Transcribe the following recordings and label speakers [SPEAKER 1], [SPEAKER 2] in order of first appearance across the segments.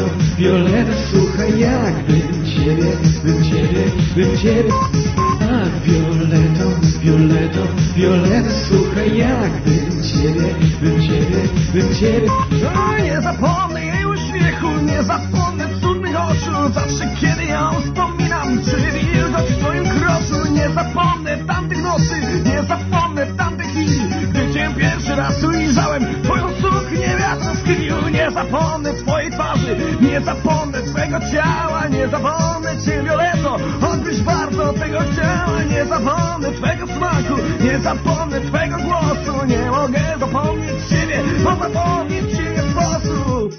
[SPEAKER 1] Violeto, słuchaj, jakbym ciebie, a Violeto, słuchaj, jakbym ciebie.
[SPEAKER 2] O, nie zapomnę jej uśmiechu, nie zapomnę cudnych oczu. Zawsze kiedy ją wspominam, czuję wilgoć w twoim kroczu. Nie zapomnę tamtych nocy, nie zapomnę tamtych chwili, gdy cię pierwszy raz ujrzałem, twoją suknię wiatr schylił. Nie zapomnę twojej twarzy, nie zapomnę twego ciała, nie zapomnę cię, Violeto, choćbyś bardzo tego chciała. Nie zapomnę twego smaku, nie zapomnę twego głosu. Nie mogę zapomnieć ciebie, bo zapomnieć cię nie sposób.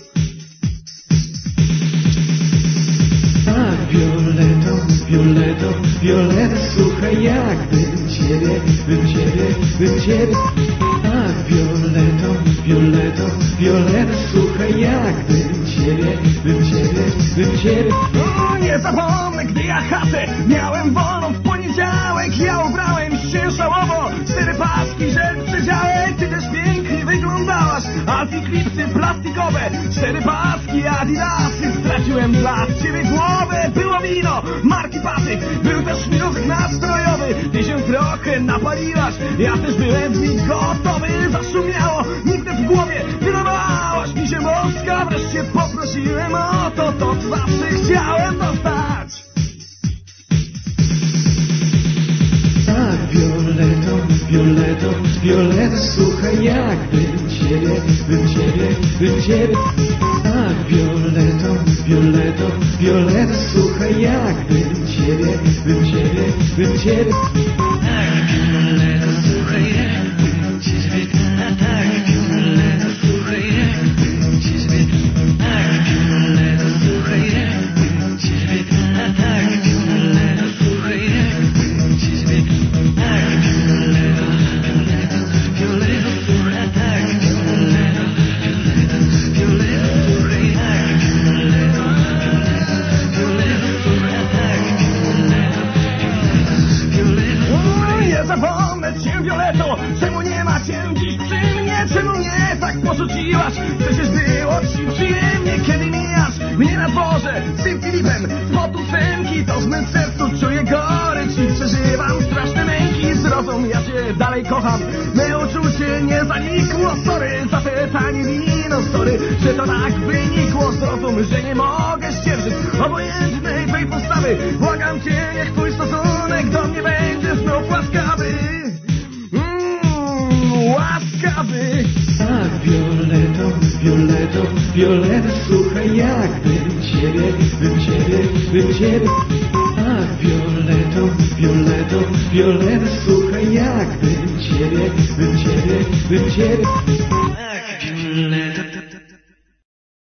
[SPEAKER 1] A Violeto, słuchaj, jakbym ciebie. A Violeto, słuchaj, jakbym ciebie.
[SPEAKER 2] O, nie zapomnę, gdy ja chatę miałem wolną w poniedziałek. Ja ubrałem się szałowo, 4 paski, żel przedziałek. Ty też pięknie wyglądałaś, antyklipsy plastikowe, 4 paski, adidasy. Straciłem dla ciebie głowę. Było wino marki Patyk, był też muzyk nastrojowy. Ty się trochę napaliłaś, ja też byłem z nich gotowy. Zaszumiało, nigdy w głowie wydawałaś mi się boska. Wreszcie poprosiłem o to, co zawsze chciałem dostać.
[SPEAKER 1] A Violeto, słuchaj, jakbym ciebie. A Violeto, słuchaj, jakbym ciebie.
[SPEAKER 3] Tak, Violeto, słuchaj, jakbym ciebie. A tak, Violeto, słuchaj, jakbym ciebie. Tak, Violeto, słuchaj, jakbym ciebie. A tak, Violeto, słuchaj, jakbym ciebie. Tak, Violeto, Violeto, słuchaj, a tak, Violeto, słuchaj, tak, Violeto, słuchaj, a tak, Violeto.
[SPEAKER 2] Nie zapomnę cię, Violeto, czemu nie ma cię dziś przy mnie? Czemu mnie tak porzuciłaś? Przecież było ci przyjemnie, kiedy mijasz mnie na dworze z tym Filipem z potusenki. To w mym sercu czuję gorycz i przeżywam straszne męki. Zrozum, ja cię dalej kocham, me uczucie nie zanikło. Sorry za te tanie wino, sorry, że to tak wynikło. Zrozum, że nie mogę ścierżyć obojętnej twej postawy. Błagam cię, niech twój stosunek do mnie będzie znów łaskawy. Łaskawy.
[SPEAKER 1] A Violeto, słuchaj, jakbym ciebie. A Violeto, słuchaj, jakbym ciebie.
[SPEAKER 3] Tak, Violeto.